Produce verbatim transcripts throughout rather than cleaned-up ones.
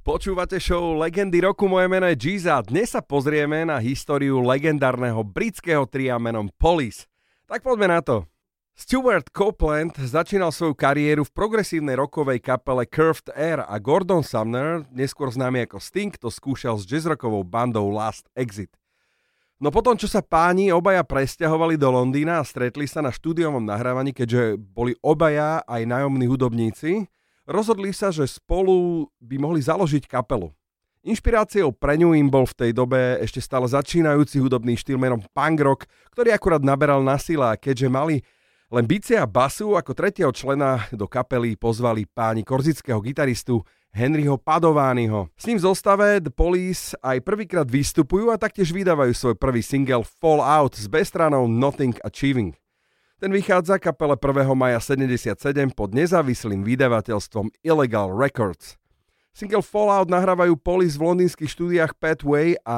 Počúvate show Legendy roku, moje meno je Giza. Dnes sa pozrieme na históriu legendárneho britského tria menom Police. Tak poďme na to. Stuart Copeland začínal svoju kariéru v progresívnej rockovej kapele Curved Air a Gordon Sumner, neskôr známy ako Sting, to skúšal s jazzrockovou bandou Last Exit. No potom, čo sa páni obaja presťahovali do Londýna a stretli sa na štúdiovom nahrávaní, keďže boli obaja aj nájomní hudobníci, rozhodli sa, že spolu by mohli založiť kapelu. Inšpiráciou pre ňu im bol v tej dobe ešte stále začínajúci hudobný štýl menom punk rock, ktorý akurát naberal na sile, a keďže mali len bicie a basu, ako tretieho člena do kapely pozvali páni korzického gitaristu Henryho Padoványho. S ním v zostave The Police aj prvýkrát vystupujú a taktiež vydávajú svoj prvý single Fall Out s bezstranou Nothing Achieving. Ten vychádza kapele prvého mája sedemdesiatsedem pod nezávislým vydavateľstvom Illegal Records. Single Fallout nahrávajú Police v londýnskych štúdiách Pathway a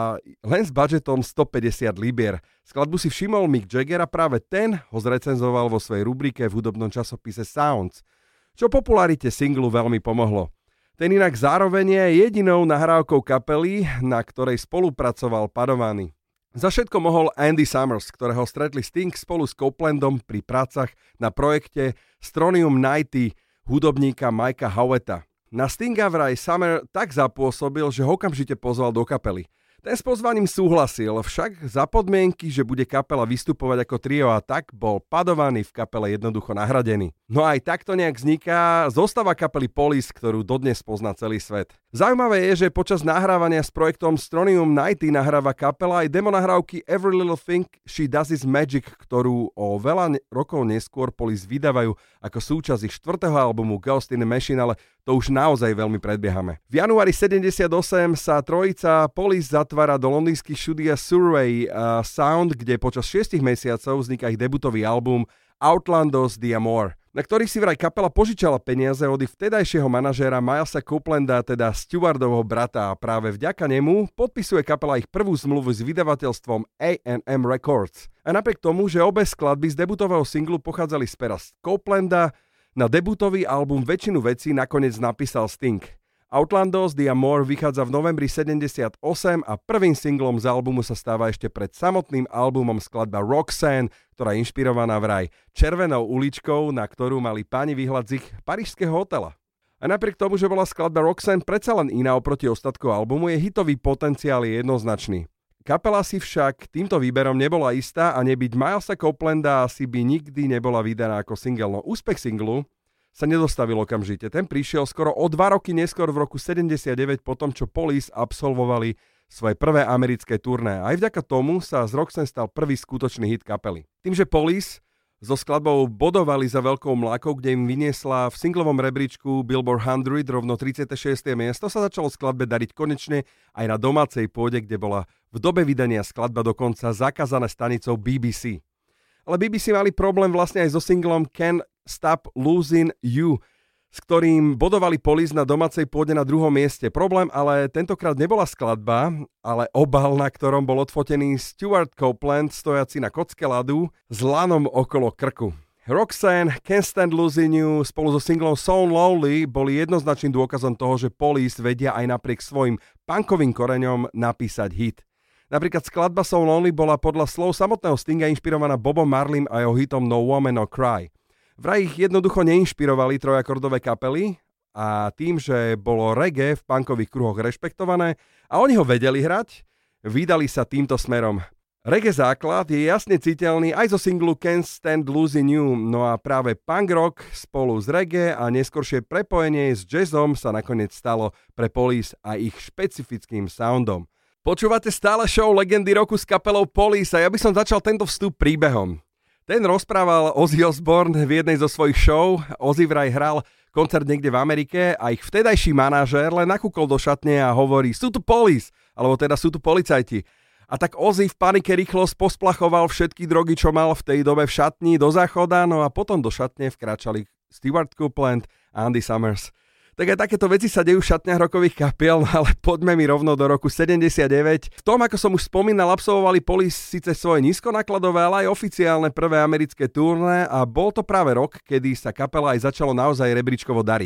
len s budžetom stopäťdesiat libier. Skladbu si všimol Mick Jagger a práve ten ho zrecenzoval vo svojej rubrike v hudobnom časopise Sounds, čo popularite singlu veľmi pomohlo. Ten inak zároveň je jedinou nahrávkou kapely, na ktorej spolupracoval Padovany. Za všetko mohol Andy Summers, ktorého stretli Sting spolu s Copelandom pri prácach na projekte Strontium deväťdesiat hudobníka Mikea Howetta. Na Stinga vraj Summer tak zapôsobil, že ho okamžite pozval do kapely. Ten s pozvaním súhlasil, však za podmienky, že bude kapela vystupovať ako trio, a tak bol Padovany v kapele jednoducho nahradený. No aj takto nejak vzniká zostava kapely Police, ktorú dodnes pozná celý svet. Zaujímavé je, že počas nahrávania s projektom Strontium deväťdesiat nahráva kapela aj demo nahrávky Every Little Thing She Does Is Magic, ktorú o veľa ne- rokov neskôr Police vydávajú ako súčasť ich štvrtého albumu Ghost in the Machine, ale to už naozaj veľmi predbiehame. V januári sedemdesiatosem sa trojica Police zatvára do londýnskych štúdia Surrey uh, Sound, kde počas šiestich mesiacov vzniká ich debutový album Outlandos the Amour, na ktorý si vraj kapela požičala peniaze od ich vtedajšieho manažéra Milesa Copelanda, teda Stuartovho brata, a práve vďaka nemu podpisuje kapela ich prvú zmluvu s vydavateľstvom á end em Records. A napriek tomu, že obe skladby z debutového singlu pochádzali z pera Copelanda, na debutový album väčšinu vecí nakoniec napísal Sting. Outlandos the Amour vychádza v novembri sedemdesiatosem a prvým singlom z albumu sa stáva ešte pred samotným albumom skladba Roxanne, ktorá je inšpirovaná vraj červenou uličkou, na ktorú mali páni výhľad z ich parížského hotela. A napriek tomu, že bola skladba Roxanne predsa len iná oproti ostatku albumu, je hitový potenciál je jednoznačný. Kapela si však týmto výberom nebola istá a nebyť Milesa Copelanda asi by nikdy nebola vydaná ako single. No úspech singlu sa nedostavil okamžite. Ten prišiel skoro o dva roky neskôr v roku sedemdesiatdeväť po tom, čo Police absolvovali svoje prvé americké turné. Aj vďaka tomu sa z Roxanne stal prvý skutočný hit kapely. Tým, že Police so skladbou bodovali za veľkou mlákou, kde im vyniesla v singlovom rebríčku Billboard sto rovno tridsiate šieste miesto, sa začalo skladbe dariť konečne aj na domácej pôde, kde bola v dobe vydania skladba dokonca zakázaná stanicou bé bé cé. Ale bé bé cé mali problém vlastne aj so singlom Can't Stop Losing You, s ktorým bodovali Police na domácej pôde na druhom mieste. Problém ale tentokrát nebola skladba, ale obal, na ktorom bol odfotený Stuart Copeland stojaci na kocke ľadu s lanom okolo krku. Roxanne, Can't Stand Losing You spolu so singlom So Lonely boli jednoznačným dôkazom toho, že Police vedia aj napriek svojim punkovým koreňom napísať hit. Napríklad skladba So Lonely bola podľa slov samotného Stinga inšpirovaná Bobom Marleym a jeho hitom No Woman No Cry. Vraj ich jednoducho neinšpirovali trojakordové kapely a tým, že bolo reggae v punkových kruhoch rešpektované a oni ho vedeli hrať, vydali sa týmto smerom. Reggae základ je jasne citeľný aj zo singlu Can't Stand Losing You, no a práve punk rock spolu s reggae a neskôršie prepojenie s jazzom sa nakoniec stalo pre Police a ich špecifickým soundom. Počúvate stále show Legendy roku s kapelou Police a ja by som začal tento vstup príbehom. Ten rozprával Ozzy Osbourne v jednej zo svojich show. Ozzy vraj hral koncert niekde v Amerike a ich vtedajší manažér len nakúkol do šatne a hovorí: sú tu Police, alebo teda sú tu policajti. A tak Ozzy v panike rýchlo sposplachoval všetky drogy, čo mal v tej dobe v šatni, do záchoda, no a potom do šatne vkráčali Stuart Copeland a Andy Summers. Tak aj takéto veci sa dejú v šatniach rokových kapiel, ale poďme mi rovno do roku sedemdesiatdeväť. V tom, ako som už spomínal, absolvovali Police síce svoje nízkonakladové, ale aj oficiálne prvé americké turné a bol to práve rok, kedy sa kapela aj začalo naozaj rebríčkovo dariť.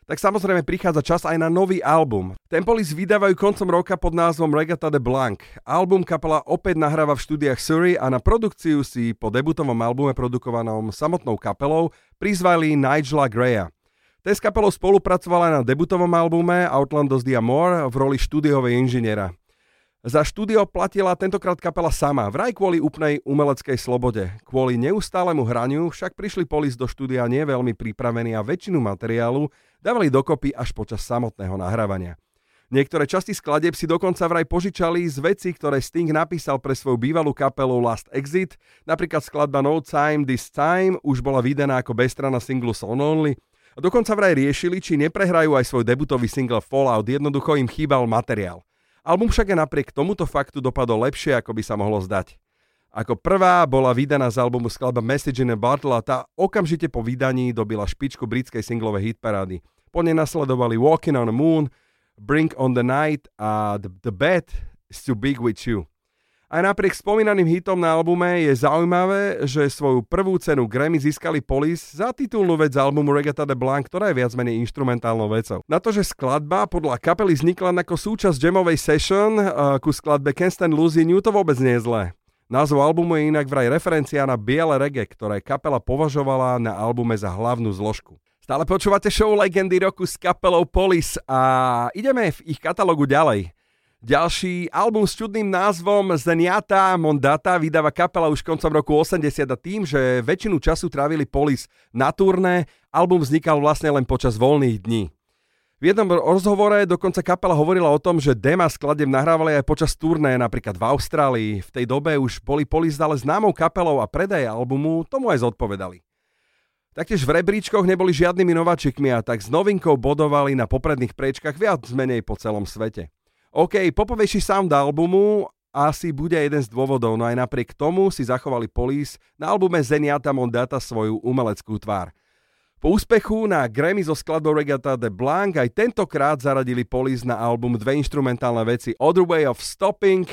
tak samozrejme prichádza čas aj na nový album. Ten Police vydávajú koncom roka pod názvom Regatta de Blanc. Album kapela opäť nahráva v štúdiách Surrey a na produkciu si po debutovom albume produkovanom samotnou kapelou prizvali Nigela Greya. Ten s kapelou spolupracoval aj na debutovom albume Outlandos the Amor v roli štúdiovej inžiniera. Za štúdio platila tentokrát kapela sama, vraj kvôli úplnej umeleckej slobode. Kvôli neustálemu hraniu však prišli Police do štúdia nie veľmi pripravení a väčšinu materiálu dávali dokopy až počas samotného nahrávania. Niektoré časti skladieb si dokonca vraj požičali z vecí, ktoré Sting napísal pre svoju bývalú kapelu Last Exit, napríklad skladba No Time This Time už bola vydaná ako bezstrana singlu Song Only, a dokonca vraj riešili, či neprehrajú aj svoj debutový single Fallout, jednoducho im chýbal materiál. Album však aj napriek tomuto faktu dopadol lepšie, ako by sa mohlo zdať. Ako prvá bola vydaná z albumu skladba Message in a Bottle a tá okamžite po vydaní dobila špičku britskej singlovej hitparády. Po nej nasledovali Walking on the Moon, Bring on the Night a The, the Bed is Too Big With You. Aj napriek spomínaným hitom na albume je zaujímavé, že svoju prvú cenu Grammy získali Police za titulnú vec z albumu Regatta de Blanc, ktorá je viac menej inštrumentálnou vecou. Na to, že skladba podľa kapely vznikla ako súčasť jamovej session ku skladbe Can't Stand Losing You, to vôbec nie je zlé. Názov albumu je inak vraj referencia na biele reggae, ktoré kapela považovala na albume za hlavnú zložku. Stále počúvate show Legendy roku s kapelou Police a ideme v ich katalógu ďalej. Ďalší album s čudným názvom Zenyatta Mondatta vydáva kapela už koncom roku osemdesiat a tým, že väčšinu času trávili Police na turné, album vznikal vlastne len počas voľných dní. V jednom rozhovore dokonca kapela hovorila o tom, že déma skladieb nahrávali aj počas turné, napríklad v Austrálii. V tej dobe už boli Police ale známou kapelou a predaje albumu tomu aj zodpovedali. Taktiež v rebríčkoch neboli žiadnymi nováčikmi a tak s novinkou bodovali na popredných priečkach viac menej po celom svete. OK, popovejší sound albumu asi bude jeden z dôvodov, no aj napriek tomu si zachovali Police na albume Zenyatta Mondatta svoju umeleckú tvár. Po úspechu na Grammy so skladbou Regatta de Blanc aj tentokrát zaradili Police na album dve inštrumentálne veci Other Way of Stopping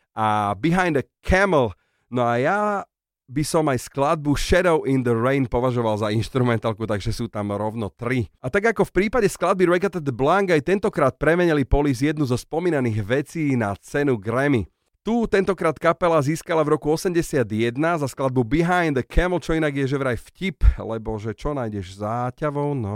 a Behind the Camel. No a ja by som aj skladbu Shadow in the Rain považoval za inštrumentálku, takže sú tam rovno tri. A tak ako v prípade skladby Regatta de Blanc aj tentokrát premenili Police jednu zo spomínaných vecí na cenu Grammy. Tu tentokrát kapela získala v roku osemdesiatjeden za skladbu Behind the Camel, čo inak je že vraj vtip, lebo že čo nájdeš záťavou, no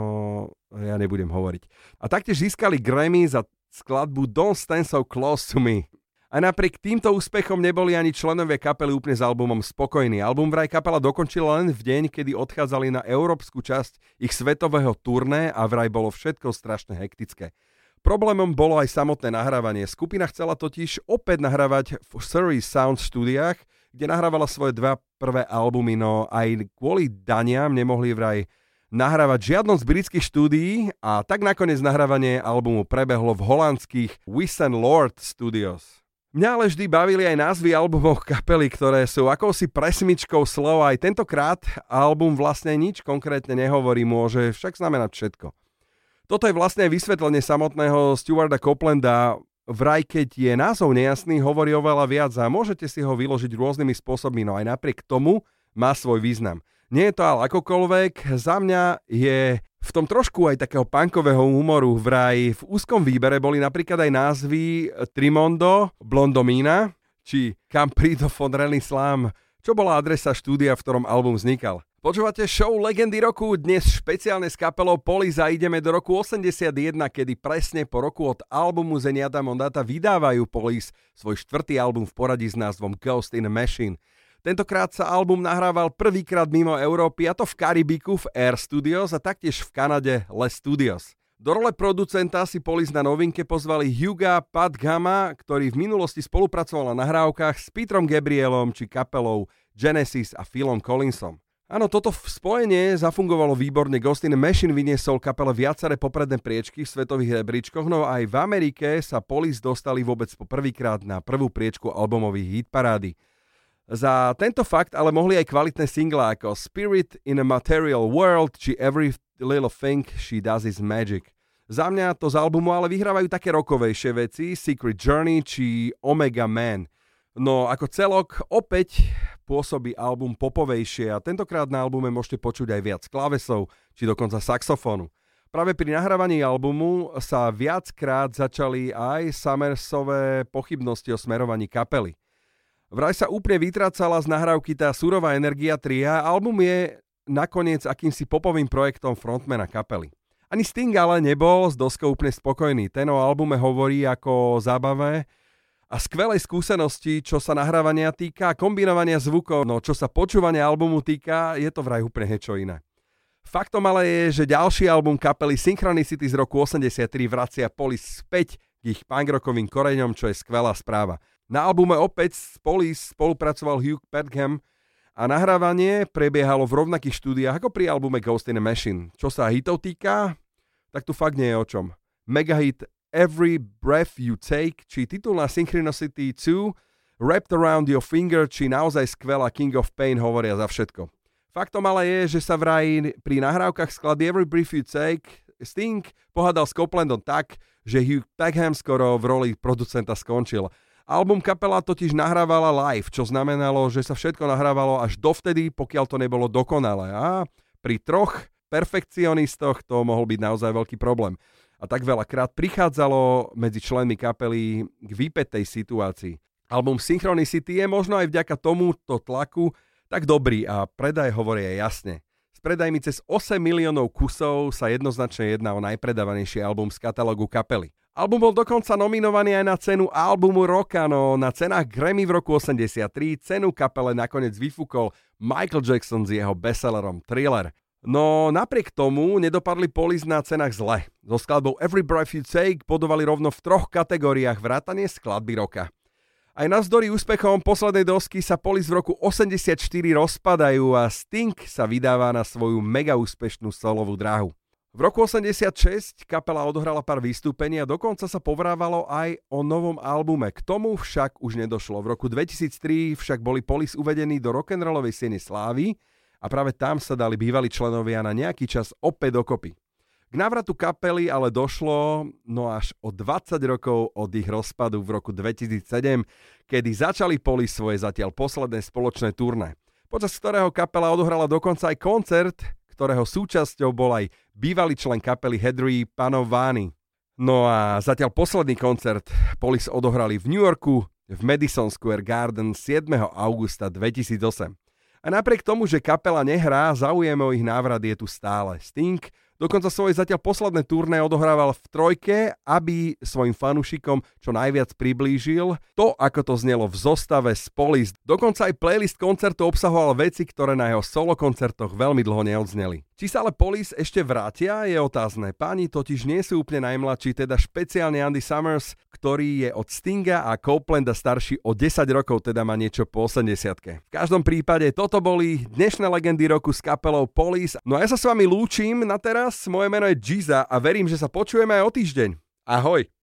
ja nebudem hovoriť. A taktiež získali Grammy za skladbu Don't Stand So Close to Me. A napriek týmto úspechom neboli ani členovia kapely úplne s albumom spokojní. Album vraj kapela dokončila len v deň, kedy odchádzali na európsku časť ich svetového turné a vraj bolo všetko strašne hektické. Problémom bolo aj samotné nahrávanie. Skupina chcela totiž opäť nahrávať v Surrey Sound štúdiách, kde nahrávala svoje dva prvé albumy, no aj kvôli daniam nemohli vraj nahrávať v žiadnom z britských štúdií a tak nakoniec nahrávanie albumu prebehlo v holandských Wissen Lord Studios. Mňa ale vždy bavili aj názvy albumov kapely, ktoré sú akousi presmičkou slova. Aj tentokrát album vlastne nič konkrétne nehovorí, môže však znamenať všetko. Toto je vlastne vysvetlenie samotného Stuarta Coplanda. Vraj keď je názov nejasný, hovorí oveľa viac a môžete si ho vyložiť rôznymi spôsobmi, no aj napriek tomu má svoj význam. Nie je to ale akokoľvek, za mňa je v tom trošku aj takého punkového humoru. Vraj v úzkom výbere boli napríklad aj názvy Trimondo, Blondomina či Camprido von Relislam, čo bola adresa štúdia, v ktorom album vznikal. Počúvate show Legendy roku, dnes špeciálne s kapelou Police a ideme do roku osemdesiatjeden, kedy presne po roku od albumu Zenyatta Mondatta vydávajú Police svoj štvrtý album v poradí s názvom Ghost in a Machine. Tentokrát sa album nahrával prvýkrát mimo Európy, a to v Karibiku v Air Studios a taktiež v Kanade Les Studios. Do role producenta si Police na novinke pozvali Huga Padghama, ktorý v minulosti spolupracoval na nahrávkach s Petrom Gabrielom či kapelou Genesis a Philom Collinsom. Áno, toto spojenie zafungovalo výborne. Ghost in a Machine vyniesol kapele viaceré popredné priečky v svetových rebríčkoch, no aj v Amerike sa Police dostali vôbec po prvýkrát na prvú priečku albumových hitparády. Za tento fakt ale mohli aj kvalitné single ako Spirit in a Material World či Every Little Thing She Does Is Magic. Za mňa to z albumu ale vyhrávajú také rockovejšie veci, Secret Journey či Omega Man. No ako celok opäť pôsobí album popovejšie a tentokrát na albume môžete počuť aj viac klávesov či dokonca saxofónu. Práve pri nahrávaní albumu sa viackrát začali aj Summersové pochybnosti o smerovaní kapely. Vraj sa úplne vytrácala z nahrávky tá surová energia tria a album je nakoniec akýmsi popovým projektom frontmana kapely. Ani Sting ale nebol s doskou úplne spokojný. Ten o albume hovorí ako o zábave a skvelej skúsenosti, čo sa nahrávania týka, kombinovania zvukov, no čo sa počúvania albumu týka, je to vraj úplne niečo iné. Faktom ale je, že ďalší album kapely Synchronicity z roku osemdesiattri vracia Police späť k ich punkrockovým koreňom, čo je skvelá správa. Na albume opäť s Police spolupracoval Hugh Padgham a nahrávanie prebiehalo v rovnakých štúdiách ako pri albume Ghost in a Machine. Čo sa hitov týka, tak tu fakt nie je o čom. Megahit Every Breath You Take, či titulná Synchronicity dva, Wrapped Around Your Finger, či naozaj skvelá King of Pain hovoria za všetko. Faktom ale je, že sa vraj pri nahrávkach skladby Every Breath You Take Sting pohádal s Copelandom tak, že Hugh Padgham skoro v roli producenta skončil. Album kapela totiž nahrávala live, čo znamenalo, že sa všetko nahrávalo až dovtedy, pokiaľ to nebolo dokonalé. A pri troch perfekcionistoch to mohol byť naozaj veľký problém. A tak veľakrát prichádzalo medzi členmi kapely k výpätej situácii. Album Synchronicity je možno aj vďaka tomuto tlaku tak dobrý a predaj hovoria jasne. S predajmi cez osem miliónov kusov sa jednoznačne jedná o najpredávanejší album z katalógu kapely. Album bol dokonca nominovaný aj na cenu albumu roka, no na cenách Grammy v roku osemdesiattri cenu kapele nakoniec vyfúkol Michael Jackson s jeho bestsellerom Thriller. No napriek tomu nedopadli Police na cenách zle. So skladbou Every Breath You Take bodovali rovno v troch kategóriách vrátane skladby roka. Aj navzdory úspechom poslednej dosky sa Police v roku osemdesiatštyri rozpadajú a Sting sa vydáva na svoju mega úspešnú solovú dráhu. V roku osemdesiatšesť kapela odohrala pár vystúpení a dokonca sa povrávalo aj o novom albume. K tomu však už nedošlo. V roku dvetisíctri však boli Police uvedení do rock'n'rollovej siene slávy a práve tam sa dali bývalí členovia na nejaký čas opäť dokopy. K návratu kapely ale došlo no až o dvadsať rokov od ich rozpadu v roku dvetisícsedem, kedy začali Police svoje zatiaľ posledné spoločné turné, počas ktorého kapela odohrala dokonca aj koncert, ktorého súčasťou bol aj bývalý člen kapely Hedry Panovani. No a zatiaľ posledný koncert Police odohrali v New Yorku v Madison Square Garden siedmeho augusta dvetisícosem. A napriek tomu, že kapela nehrá, záujem o ich návrat je tu stále. Sting dokonca svoje zatiaľ posledné turné odohrával v trojke, aby svojim fanúšikom čo najviac priblížil to, ako to znelo v zostave z Police. Dokonca aj playlist koncertu obsahoval veci, ktoré na jeho solo koncertoch veľmi dlho neodzneli. Či sa ale Police ešte vrátia, je otázne. Páni totiž nie sú úplne najmladší, teda špeciálne Andy Summers, ktorý je od Stinga a Copelanda starší o desať rokov, teda má niečo po osemdesiatke. V každom prípade toto boli dnešné legendy roku s kapelou Police. No a ja sa s vami lúčim na teraz, moje meno je Giza a verím, že sa počujeme aj o týždeň. Ahoj!